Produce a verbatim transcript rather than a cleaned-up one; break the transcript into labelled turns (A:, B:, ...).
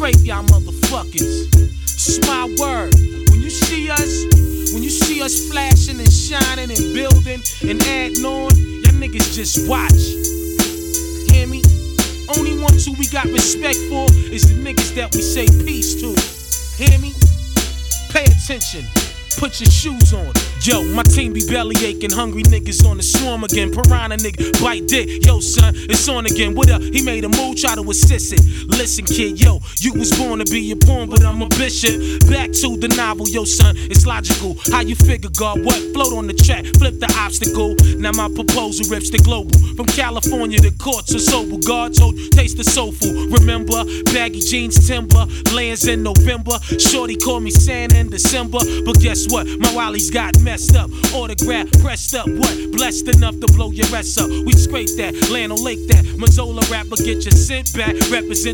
A: scrape y'all motherfuckers. It's my word. When you see us, when you see us flashing and shining and building and adding on, y'all niggas just watch. Hear me? Only ones who we got respect for is the niggas that we say peace to. Hear me? Pay attention. Put your shoes on. Yo, my team be belly aching, hungry niggas on the swarm again. Piranha nigga, bite dick. Yo, son, it's on again. What up? He made a move, try to assist it. Listen, kid, yo, you was born to be a pawn, but I'm a bishop. Back to the novel, yo, son, it's logical. How you figure, God? What? Float on the track, flip the obstacle. Now my proposal rips the global. From California to courts of sober. God told, taste the soul food. Remember, baggy jeans, timber, lands in November. Shorty called me sand in December. But guess what? My Wally's got messed up. Autograph pressed up. What? Blessed enough to blow your ass up. We scrape that. Land on Lake that. Mazzola rapper, get your scent back. Represent